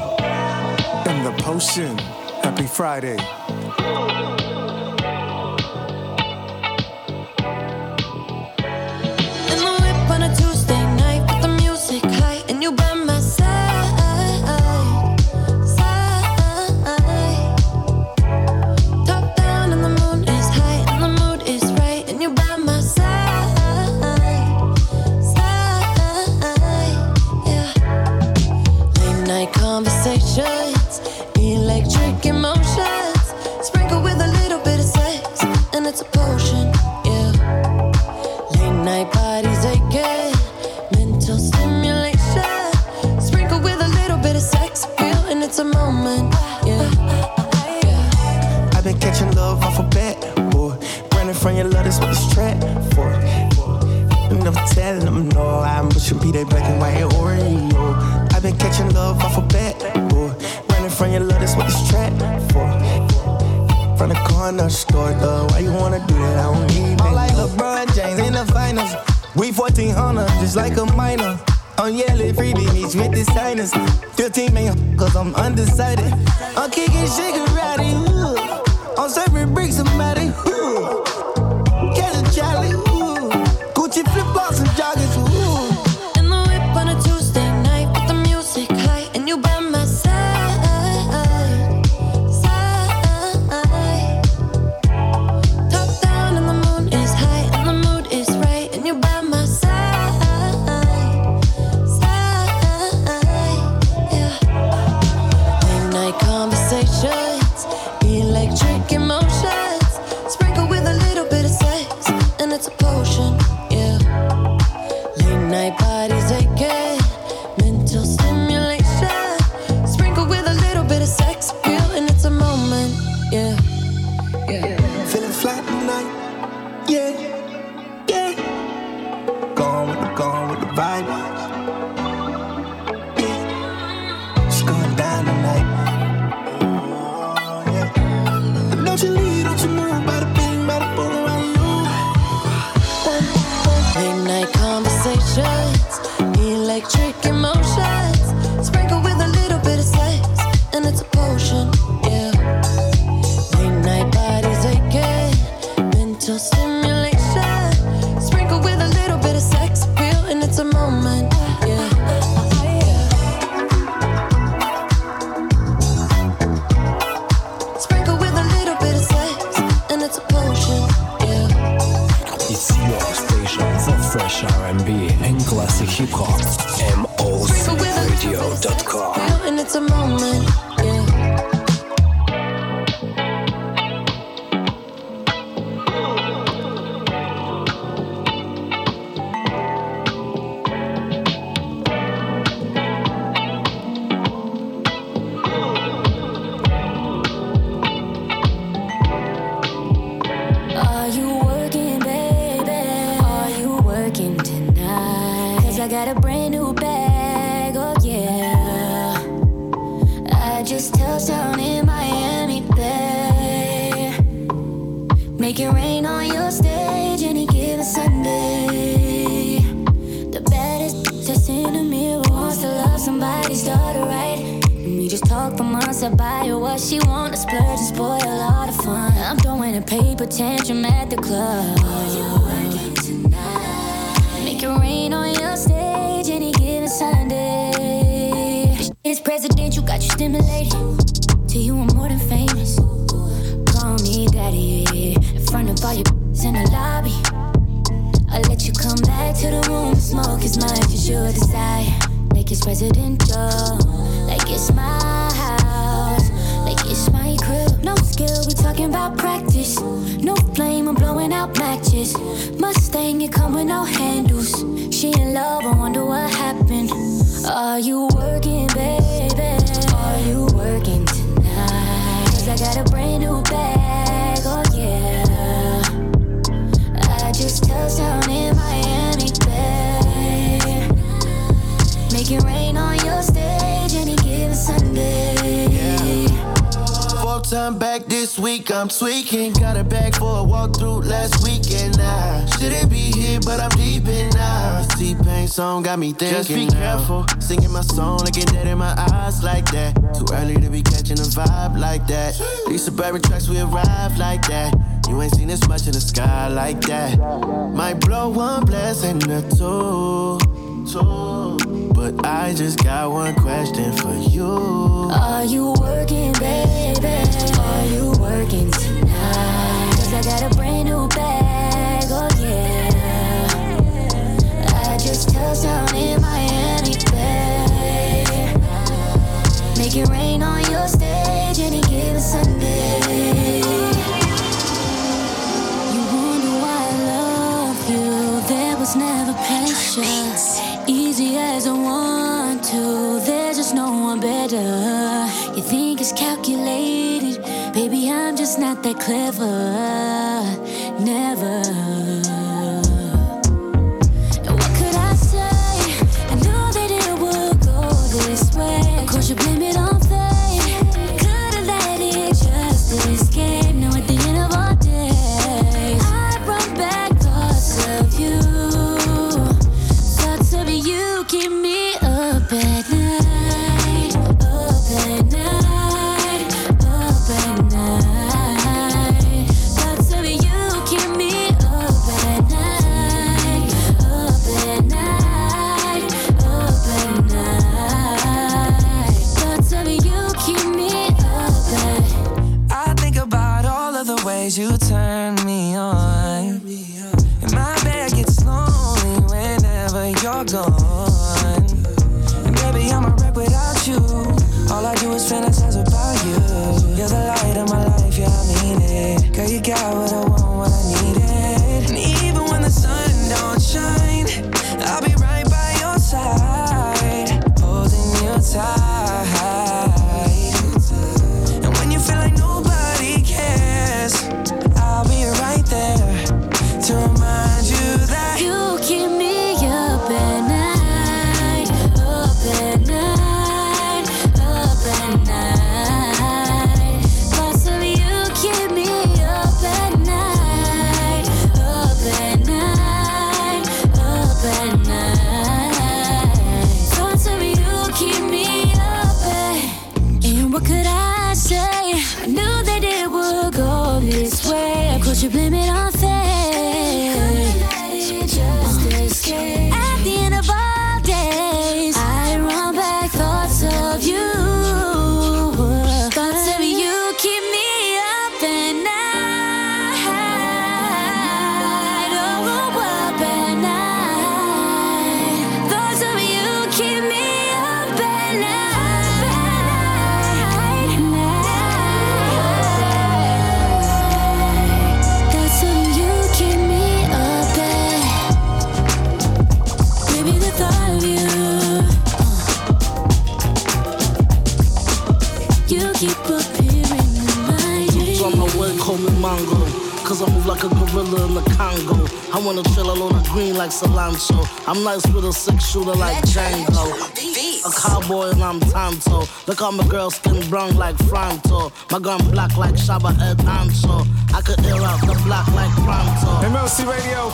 Speaker 3: and The Potion. Happy Friday.
Speaker 8: Conversations, electric emotions, sprinkle with a little
Speaker 14: I've been catching love off a bat, boy. Running from your love, that's what this trap for. And I'm telling them no, I'm pushing P that black and white Oreo. I've been catching love off a bat, boy. Running from your love, that's what this trap for. From the corner store, though, why you wanna do that? I don't need that. I'm like LeBron James in the finals. We fourteen hundred, just like a minor. I'm yelling freebie meets with the signers. fifteen man, cause I'm undecided. I'm kicking Shigarati, ooh. I'm serving bricks, somebody, ooh. Catch a Charlie, ooh. Gucci flip-flops and joggers, ooh.
Speaker 8: In the whip on a Tuesday night with the music high, and you by my side, side. Top down and the moon is high, and the mood is right, and you by my side, side. Yeah. Late night conversations, electric emotions, sprinkle with a little bit of sex, and it's a potion. Yeah. Late night bodies aching, mental stimulation, sprinkle with a little bit of sex appeal, and it's a moment. Yeah. Yeah.
Speaker 14: Feeling fly tonight, yeah, yeah. Gone with the, gone with the vibe, yeah. It's going down tonight, oh, yeah. Don't you leave, don't you move, bada bing, bada boom, around you.
Speaker 8: Late night conversations, electric emotions, sprinkle with a little bit of sex, and it's a potion. Yeah. Late night bodies aching, mental stimulation, sprinkle with a little bit of sex appeal, and it's a moment. Yeah. Sprinkle with a little bit of sex, and it's a potion. Yeah.
Speaker 19: It's your station for fresh R and B and classic hip hop. M O C radio dot com.
Speaker 8: And it's a moment. Yeah.
Speaker 20: Are you working, baby? Are you working tonight? Cause I got a brand new bag, oh yeah. I just touched down in Miami, babe. Make it rain on your stage any given Sunday. The baddest that's in the mirror wants to love somebody, start to right. And we just talk for months, I buy her what she want, to splurge and spoil all the fun. I'm throwing a paper tantrum at the club. Are you working tonight? Make it rain on your stage any given Sunday. It's presidential, got you stimulated. To you I'm more than famous. Call me daddy. In front of all your in the lobby. I'll let you come back to the room. Smoke is mine, cause you're desire. Like it's presidential, like it's my house, like it's my crib. No skill, we talking about practice. No flame, I'm blowing out matches. Mustang, you come with no handles. She in love, I wonder what happened. Are you working, baby? Are you working tonight? Cause I got a brand new bag, oh yeah. I just touched down in Miami, babe. Make it rain on your stage any given Sunday.
Speaker 14: Yeah. Fourth time back this week, I'm tweaking. Got a bag for a walkthrough last weekend. I shouldn't be here, but I'm deep in now. T-Pain song got me thinking. Just be careful, singing my song, looking dead in my eyes like that. Too early to be catching a vibe like that. These suburban tracks, we arrive like that. You ain't seen this much in the sky like that. Might blow one blessing or two, two. But I just got one question for you.
Speaker 20: Are you working, baby? Are you working tonight? Cause I got a brand new bag, oh yeah. I just touched down in Miami, babe. Make it rain on your stage any given Sunday. You wonder why I love you. There was never patience. Easy as I want to, there's just no one better. You think it's calculated, baby, I'm just just not that clever. Never. And what could I say? I knew that it would go this way. Of course you blame it on fate. Could've let it just escape. Now at the end of our days, I brought back thoughts of you. Thoughts of you keep me up at night. Up at night. Up at night. Thoughts of you keep me up at night. Up at night. Up at night. Thoughts of you keep me up at.
Speaker 10: I think about all of the ways you turn me on. And my bed gets lonely whenever you're gone. And baby, I'm a wreck without you. All I do is fantasize about you. You're the light of my life, yeah, I mean it. Girl, you got what I want, what I needed. And even when the sun don't shine, I'll be right by your side, holding you tight. And when you feel like nobody cares, I'll be right there to remind you that
Speaker 20: You keep me up at night, up at night, up at night. Thoughts of you keep me up at night, up at night, up at night. Thoughts of you keep me up at. And what could I say? I knew that it would go this way. Of course you blame it on fate. Just escape. At the end of all days, I run back thoughts of you. Thoughts of you keep me up at night. Oh, up at night. Thoughts of you keep me up at night. Thoughts of you keep me up at. Baby, the thought of you. You keep appearing in my dreams.
Speaker 13: On my way, call me Mongo. Cause I move like a gorilla in the Congo. I wanna chill alone the green like cilantro. I'm nice with a six shooter like Django. A cowboy and I'm Tonto. Look how my girl skin brown like Fronto. My gun black like Shabba Ed Ancho. I could air out the block like Pronto.
Speaker 3: M L C Radio.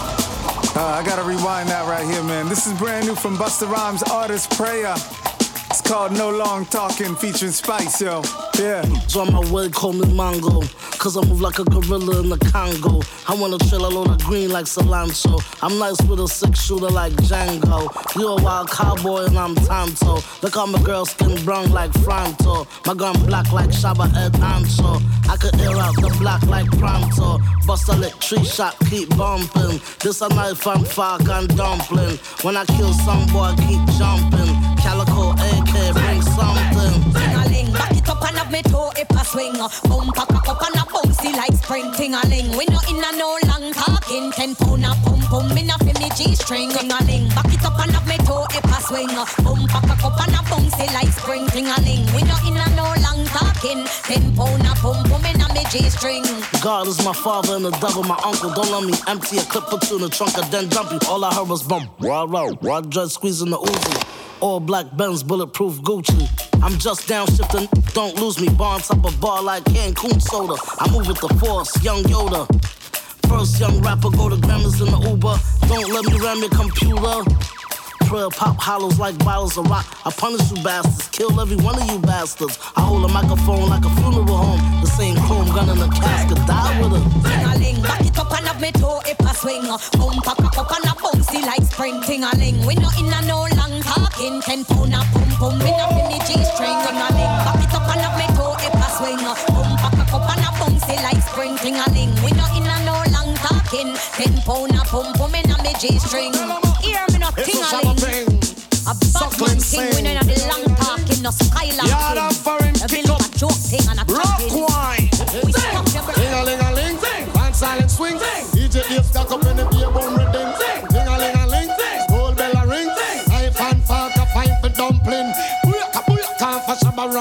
Speaker 3: Uh, I gotta rewind that right here, man. This is brand new from Busta Rhymes' Artist Prayer. It's called No Long Talking featuring Spice, yo. Yeah.
Speaker 13: So on my way, call me Mongo. Cause I move like a gorilla in the Congo. I wanna chill alone the green like cilantro. I'm nice with a six shooter like Django. You a wild cowboy and I'm Tonto. Look how my girl skin brown like Fronto. My gun black like Shabba Ed Ancho. I could air out the block like Pronto. Bust a lick tree shot, keep bumping. This a knife and fork and dumpling. When I kill some boy, keep jumping. Calico A K, bring something.
Speaker 5: Ting-a-ling, back it up and have me toe if I swing. Bumper cock up and a bouncy like spring. Ting-a-ling, we no in a no long talking. Ten pound a pum pum, me na fi me G-string. Ting-a-ling, back it up and have me toe if I swing. Bumper cock up and a bouncy like spring. Ting-a-ling, we no in a no long talking. Ten pound a pum pum, me na me G-string.
Speaker 13: God is my father and the devil my uncle. Don't let me empty a clip or two in the trunk and then dump you. All I heard was bump, raw, raw, raw, dread squeezing the Uzi. All black Benz, bulletproof Gucci. I'm just downshifting, don't lose me. Bar on top of bar like Cancun soda. I move with the force, young Yoda. First young rapper, go to grammars in the Uber. Don't let me ram your computer. Prayer pop hollows like bottles of rock. I punish you bastards, kill every one of you bastards. I hold a microphone like a funeral home. The same chrome gun in a casket, die with it.
Speaker 5: Ting-a-ling, back it up and have me toe if I swing. Bumper cock up and a bouncy like spring. Ting-a-ling, we no in a no long talking. Ten pound a pum pum, me na fi me G-string. Ting-a-ling, back it up and have me toe if I swing. Bumper cock up and a bouncy like spring. Ting-a-ling, we no in a no long talking. Ten pound a pum pum, me na me G-string. Hear me no ting-a-ling. A bad man thing, we no in a the long talking, no skylarking.
Speaker 14: Yard and foreign pick up.
Speaker 5: A joke thing and a
Speaker 14: rock wine. Ding-a-ling-a-ling, one silent swing. D J Dave stack up in the beer bone rhythm. Ding-a-ling-a-ling, gold bell a ring. Knife and fork a fine for dumpling. Booyaka booyaka for Shabba ranking.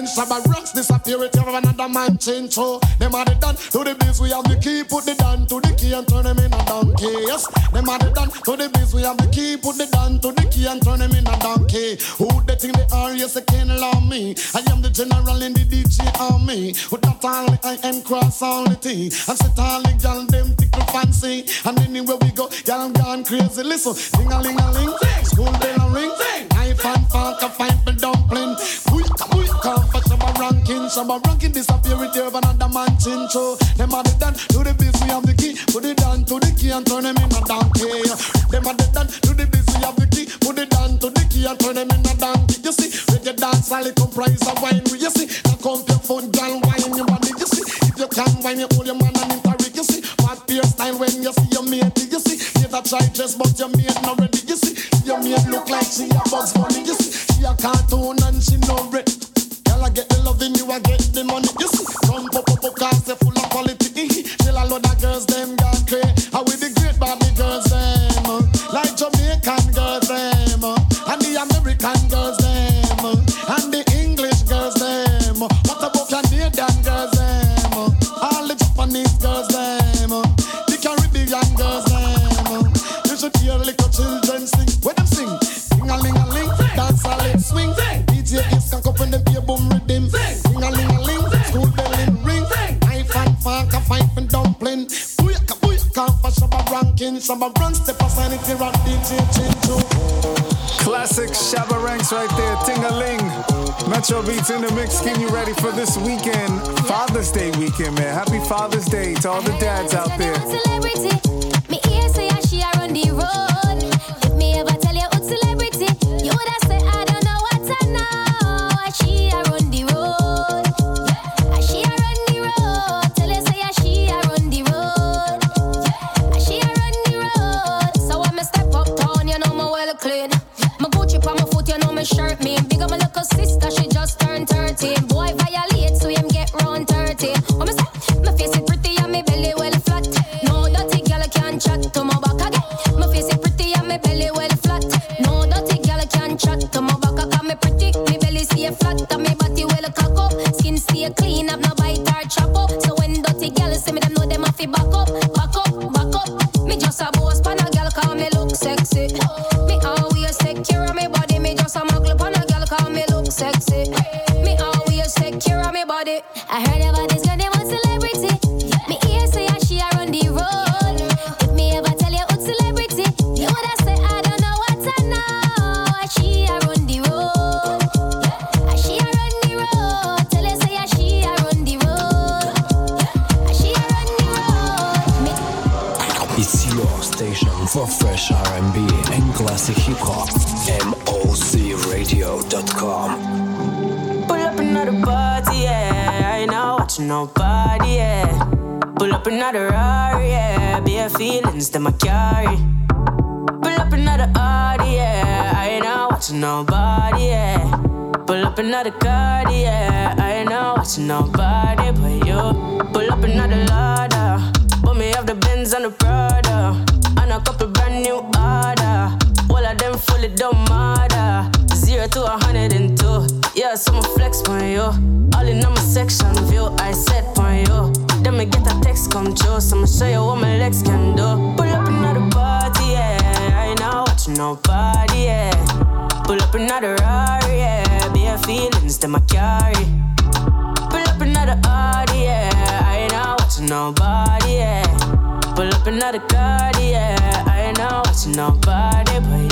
Speaker 13: Shabba rocks disappear it, have another man change. So them are the done to the biz, we have the key, put the down to the key and turn them in a donkey. Yes, them are the done to the biz, we have the key, put the down to the key and turn them in a donkey. Who they think they are? Yes, they can't allow me. I am the general in the D J army. With that only I am cross all the T. And sit all the gal them tickle fancy. And anywhere we go, gal gone crazy. Listen, ding a ling a ling, school bell a ring, knife and fork a fight for dumpling. Come for Shabba ranking, Shabba ranking disappear it, have another man chin. So them are the done to the biz, we have the key, put it down to the key and turn them in a donkey. Them are the done to the biz, we have the key, put it down to the key and turn them in a donkey. You see, reggae dance all it comprise of wine. You see, now come your phone, girl, wine your body. You see, if you can wine, you hold your man and interrick. You see, fat beer style when you see your mate. You see, you a try dress but your mate not ready. You see, your mate look like she a Bugs Bunny. You see, she a cartoon and she no ready. I get the loving, you I get the money. You see, come pop up up cause they full of quality. Tell a lot of girls them got crazy. How with the great Barbie girls them, uh, like Jamaican girls them, uh, and the American girls them, uh, and the English girls them. Uh, what about Canadian girls them? Uh, all the Japanese girls them, uh, the Caribbean girls them. Uh, you should hear little children sing. When them sing, sing a ling a ling, dance a ling swing. D J is can up when them be boom rhythm. Sing a ling a ling, school bell in ring. Knife and fork a fight and dumpling. Booyaka booyaka for Shabba ranking. Shabba ranks the personality rock D J Chincho.
Speaker 3: Classic Shabba ranks right there, ting-a-ling. Metro Beats in the mix, getting you ready for this weekend, Father's Day weekend, man. Happy Father's Day to all the dads out there.
Speaker 20: Me ear say she a run the road. If me ever tell you what celebrity, you woulda say I don't know what I know. She a run the road. Yeah. She a run the road. Tell you say she a run the road. Yeah. She a run the road. So when me step uptown, you know me well clean. My Gucci on my foot, you know me shirt me. Big up my little sister, she just turned thirteen. Boy violate, so him get round thirteen. When me say, my face is pretty and me belly well flat. No dirty girl can chat to my back again. My face is pretty and me belly well flat. No dirty girl can chat to my back. Cause me pretty, me belly stay flat and me body well cock up. Skin stay clean, have no bite or chop up. So when dirty girl see me, them know them have to back up, back up, back up. Me just a boss pan a girl cause me look sexy. Me always take care of me body. Me just a muggle pan a girl cause me look sexy. Me always take care of me body. I heard about this girl, they want celebrity. Me ear say she a run the road. If me ever tell you what celebrity, you woulda say I don't know what I know. She a run the road. Yeah. She a run the road. Tell you say she a run the road. Yeah. She a run the road. Me
Speaker 19: It's your station for fresh R and B and classic hip hop. M O C radio dot com.
Speaker 10: Pull up another party, yeah. I ain't not watching nobody, yeah. Pull up another Rari, yeah. Bare feelings that I carry. Pull up another Audi, yeah. I ain't not watching nobody, yeah. Pull up another card, yeah. I ain't not watching nobody but you. Pull up another Lada. But me have the Benz and the Prada. And a couple brand new order. All of them fully don't matter. Zero to a hundred and two. Yeah, so I'ma flex on you. All in on my section view, I set on you. Then me get a text come true, so I'ma show you what my legs can do. Pull up another party, yeah. I ain't not watching nobody, yeah. Pull up another Rari, yeah. Bare feelings that I carry. Pull up another Audi, yeah. I ain't not watching nobody, yeah. Pull up another card, yeah. I ain't not watching nobody but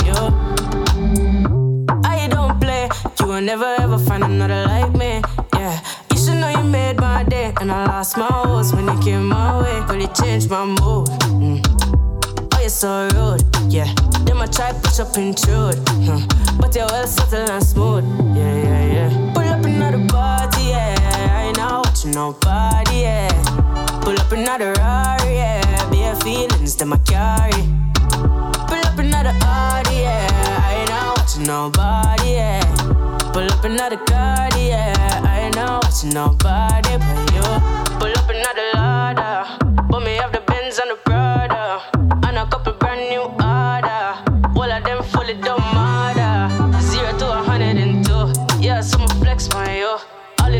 Speaker 10: you. I don't play, you will never ever find another like me, yeah. You should know you made my day, and I lost my horse when you came my way. But it changed my mood, mm. Oh, you're so rude, yeah. Then I try push up intrude, huh. But you're well subtle and smooth, yeah, yeah, yeah. Pull up another party, yeah. I ain't not watching nobody, yeah. Pull up another Rari, yeah. Bare feelings that I carry. Pull up another Audi, yeah. I ain't not watching nobody, yeah. Pull up another card, yeah. I ain't not watching nobody but you. Pull up another Lada. But me have the Benz and the Prada. And a couple brand new order. All of them fully don't matter. Zero to a hundred and two. Yeah, so I'ma flex on you. All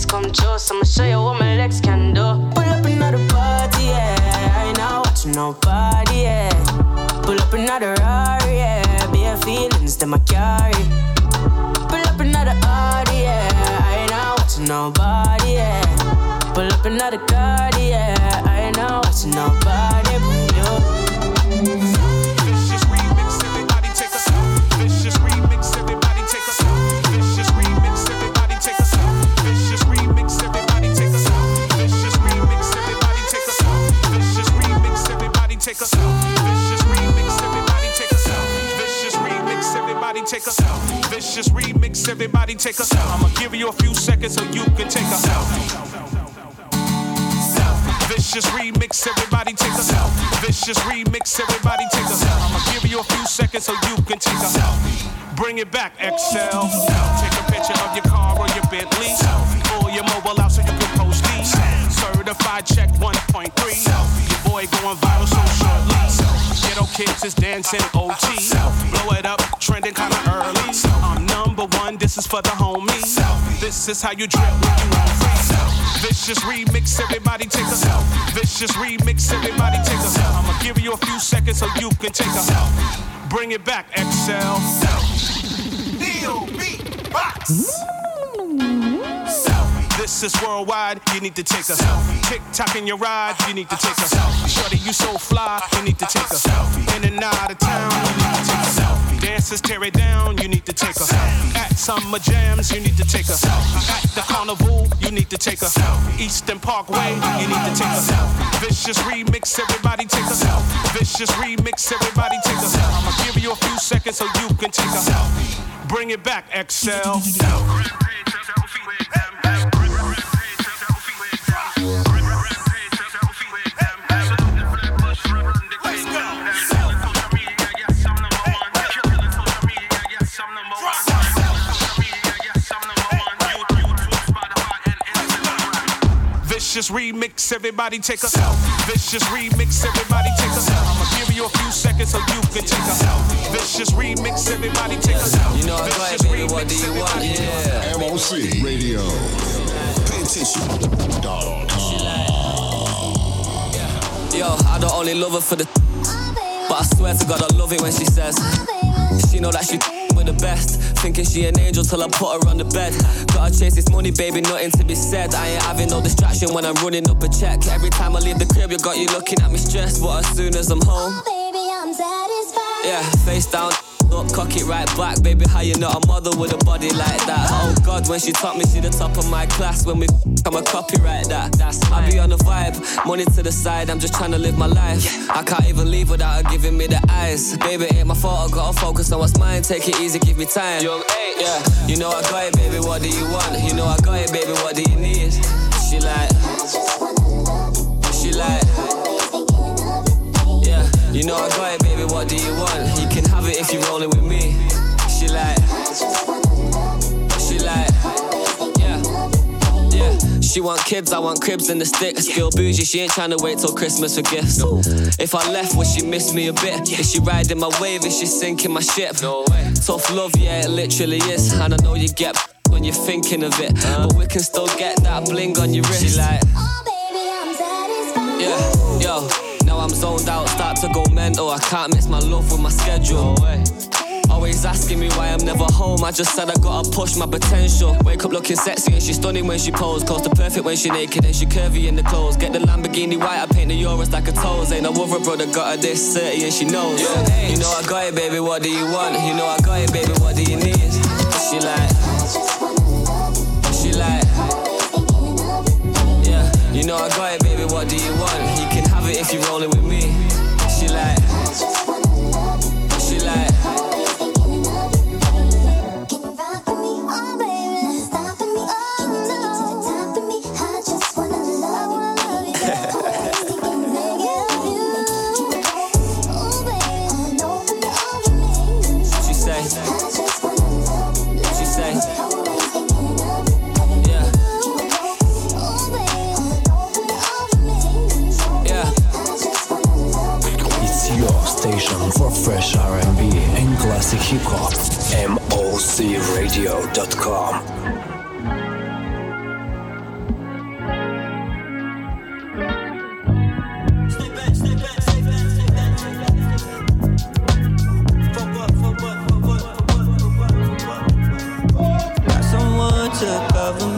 Speaker 10: come close. I'ma show you what my legs can do. Pull up another party, yeah. I ain't not watching nobody, yeah. Pull up another Rari, yeah. Bare feelings that I carry. Pull up another Audi, yeah. I ain't not watching nobody, yeah. Pull up another card, yeah. I ain't not watching nobody but you.
Speaker 12: Vicious remix, everybody take a selfie. Vicious remix, everybody take a selfie. Vicious remix, everybody take a selfie. Vicious remix, everybody take a selfie. Vicious remix, everybody take a selfie. Vicious remix, everybody take a selfie. Vicious remix, everybody take a selfie. Vicious remix, everybody take a selfie. Vicious remix, everybody take a selfie. I'ma give you a few seconds so you can take a selfie. Vicious remix, everybody take a selfie. Vicious remix, everybody take a selfie. I'ma give you a few seconds so you can take a selfie. Bring it back, X L. Take a picture of your car or your Bentley. Pull your mobile out so you can post these. Certified check one point three. Your boy going viral so shortly. Ghetto kids is dancing O T. Blow it up, trending kinda early. I'm number one, this is for the homies. This is how you drip when you on free. Vicious remix, everybody take a selfie. Vicious remix, everybody take a selfie. I'ma give you a few seconds so you can take a selfie. Bring it back, X L. Neo Beat Box. Selfie. This is worldwide, you need to take a selfie. Tick tock in your ride, you need to take a selfie. Shorty, you so fly, you need to take a selfie. In and out of town, you need to take a selfie. Dancers tear it down, you need to take a selfie. At summer jams, you need to take a selfie. At the carnival, you need to take a selfie. Eastern Parkway, you need to take a selfie. Vicious remix, everybody take a selfie. Vicious remix, everybody take a selfie. I'ma give you a few seconds so you can take a selfie. Bring it back, X L. Vicious remix, everybody take a selfie. Vicious remix, everybody take a selfie. I'ma give you a few seconds so you can take a selfie. Vicious remix, everybody take a selfie.
Speaker 10: You know I got it, baby, what do you want? Yeah.
Speaker 21: M O C Radio. Pay attention. Dog.
Speaker 10: Yo, I don't only love her for the, but I swear to God I love it when she says she know that she with the best. Thinking she an angel till I put her on the bed. Gotta chase this money, baby, nothing to be said. I ain't having no distraction when I'm running up a check. Every time I leave the crib, you got you looking at me stressed. But as soon as I'm home,
Speaker 20: Oh, baby, I'm satisfied.
Speaker 10: yeah, face down, up, cock it right back. Baby, how you not a mother with a body like that? Oh God, when she taught me, she the top of my class. When we f- I'm a copyright that. I be on the vibe, money to the side, I'm just trying to live my life. I can't even leave without her giving me the eyes. Baby, ain't my fault, I gotta focus on what's mine. Take it easy, give me time. Young eight, yeah. You know I got it, baby, what do you want? You know I got it, baby, what do you need? She like, she like, yeah. You know I got it, baby, what do you want? You can have it if you're rolling with me. She like, she like, yeah, yeah. She want kids, I want cribs and the sticks. Still bougie, she ain't trying to wait till Christmas for gifts. If I left, would she miss me a bit? Is she riding my wave? Is she sinking my ship? No way. Tough love, yeah, it literally is. And I know you get when you're thinking of it, but we can still get that bling on your wrist. She like,
Speaker 20: Oh, baby, I'm satisfied.
Speaker 10: yeah, yo. Now I'm zoned out, start to go mental. I can't mix my love with my schedule. No way. Always asking me why I'm never home. I just said I gotta push my potential. Wake up looking sexy and she's stunning when she pose. Close to perfect when she naked and she curvy in the clothes. Get the Lamborghini white, I paint the Euros like a toes. Ain't no other brother got her this thirty and she knows. Yeah. You know I got it, baby, what do you want? You know I got it, baby, what do you need? She like, she like, yeah. You know I got it, baby, what do you want? You can have it if you're rolling with me. She like, she like, she say, she say, yeah, yeah.
Speaker 19: It's your station for fresh R and B and classic hip hop. M O C radio dot com.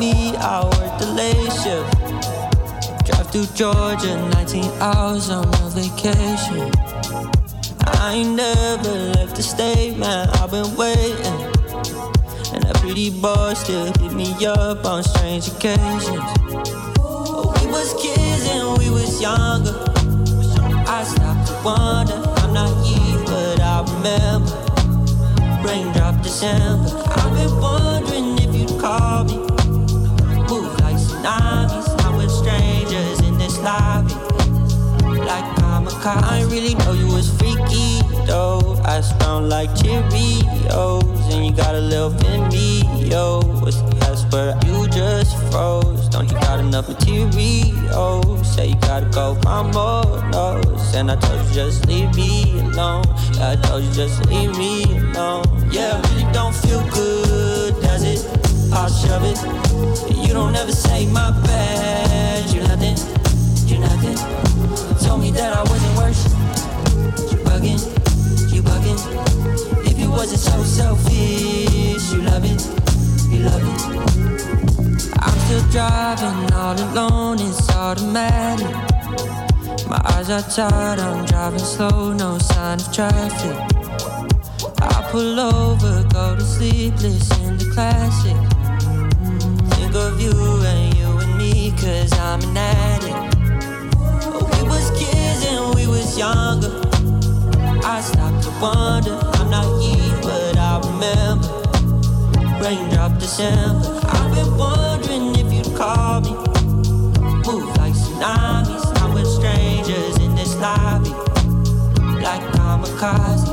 Speaker 1: me, I work the late shift. Drive through Georgia, nineteen hours on a vacation. I ain't never left the state, man, I've been waiting. And that pretty boy still hit me up on strange occasions. We was kids and we was younger. I stopped to wonder, I'm naive, but I remember. Raindrop December, I've been wondering if you'd call me. Move like tsunamis, I'm with strangers in this lobby. Like kamikaze, I ain't really know you was freaky though. I sound like Cheerios, and you got a little bit of me, yo. What's the password? You just froze. Don't you got enough material? Say you gotta go find more notes, and I told you just leave me alone. Yeah, I told you just leave me alone. Yeah, it really don't feel good, does it? I'll shove it. You don't ever say my bad. You nothing, you nothing. Told me that I wasn't worse. You bugging, you bugging. If you wasn't so selfish, you love it, you love it. I'm still driving all alone, it's automatic. My eyes are tired, I'm driving slow, no sign of traffic. I pull over, go to sleep, listen to classic. Think of you and you and me, cause I'm an addict. We was kids and we was younger. I stopped to wonder, I'm naive, but I remember. Raindrop December, I've been wondering if you'd call me. Move like tsunamis, I'm with strangers in this lobby. Like kamikaze.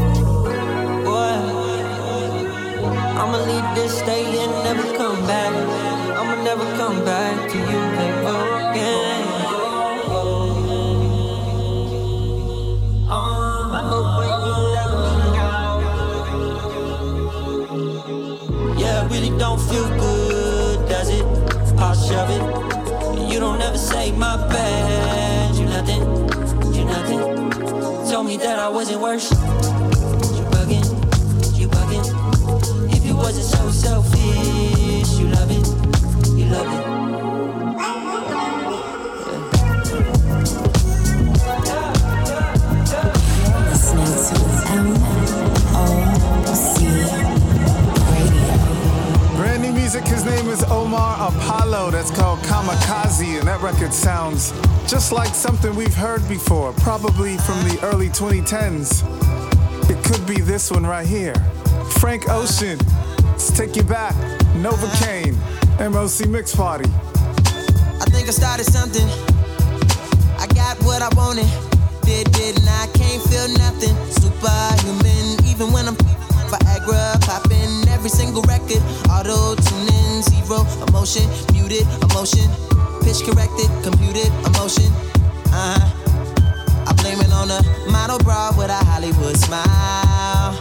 Speaker 1: Boy, I'ma leave this state and never come back. I'ma never come back to you ever again. Yeah, it really don't feel good, does it? I'll shove it. You don't ever say my bad. You nothing, you nothing. Told me that I wasn't worse. You bugging, you bugging. If you wasn't so selfish, you love it, you love it.
Speaker 3: Brand new music, his name is Omar Apollo, that's called Kamikaze, and that record sounds just like something we've heard before, probably from the early twenty tens. It could be this one right here. Frank Ocean, let's take you back. Novocaine, M O C Mix Party.
Speaker 22: I think I started something. I got what I wanted. Did, did, and I can't feel nothing. Superhuman, even when I'm Viagra popping every single record. Auto tuning, zero emotion, muted emotion, pitch corrected, computed emotion. Uh huh. I blame it on a model bra with a Hollywood smile.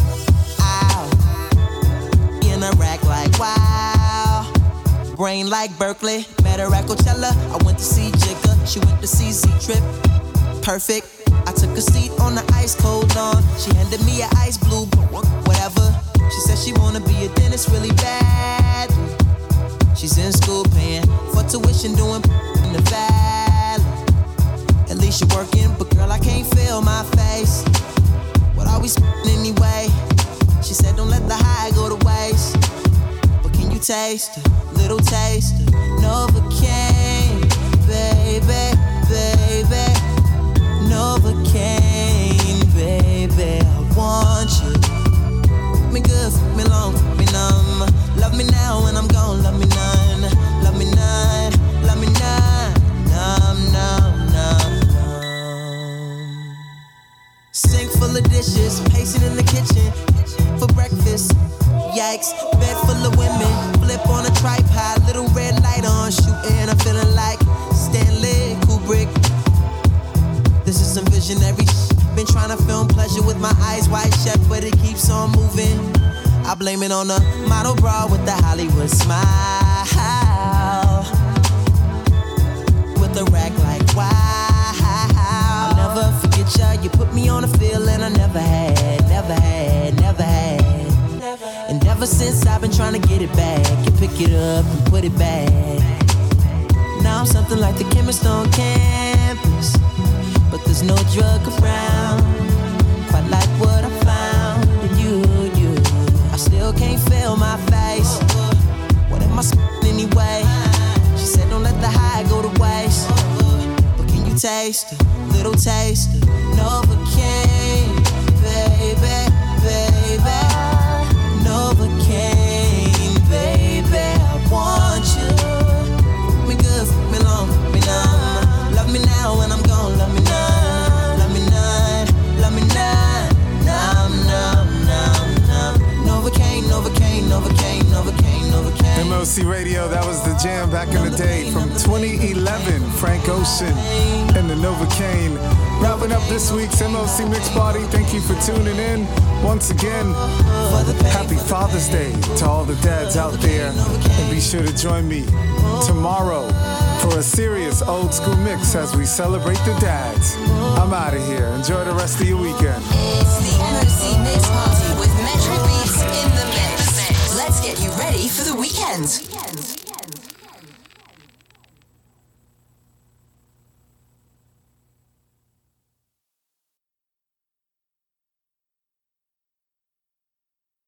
Speaker 22: Ow. In a rack like wow. Brain like Berkeley. Met her at Coachella. I went to see Jigga. She went to see Z-Trip. Perfect. I took a seat on the ice cold lawn. She handed me an ice blue, whatever. She said she wanna be a dentist really bad. She's in school paying for tuition, doing in the valley. At least you're working, but girl, I can't feel my face. What are we spending anyway? She said don't let the high go to waste. But can you taste a little taste of Novocaine, baby, baby. Novocaine, baby, I want you. Fuck me good, fuck me long, fuck me numb. Love me now when I'm gone, love me none. Love me none, love me none. Numb, numb, numb, numb. Sink full of dishes, pacing in the kitchen for breakfast. Yikes, bed full of women. Flip on a tripod, little red light on, shooting. I'm feeling like Stanley Kubrick. This is some visionary sh- Been trying to film pleasure with my eyes wide shut, but it keeps on moving. I blame it on a model bra with the Hollywood smile. With a rack like wow. I'll never forget ya. You put me on a feeling I never had, never had, never had. And ever since I've been trying to get it back. You pick pick it up and put it back. Now I'm something like the chemist on campus, but there's no drug around. Quite like what I found in you, you. I still can't feel my face. What am I smoking anyway? She said don't let the high go to waste. But can you taste a little taste of Novocaine, baby, baby? Novocaine, baby, I want you. Fuck me good, fuck me long, fuck me numb. Love me now when I'm gone, love me none. Love me none, love me none. Numb, numb, numb, numb. Novocaine, Novocaine, Novocaine, Novocaine, Novocaine.
Speaker 3: M L C Radio, that was the jam back in the day from twenty eleven. Frank Ocean and the Novocaine. Wrapping up this week's M L C Mix Party. Thank you for tuning in. Once again, happy Father's Day to all the dads out there. And be sure to join me tomorrow for a serious old school mix as we celebrate the dads. I'm out of here. Enjoy the rest of your weekend.
Speaker 2: It's the M O C Mix Party with Metro Beats in the mix. Let's get you ready for the weekend.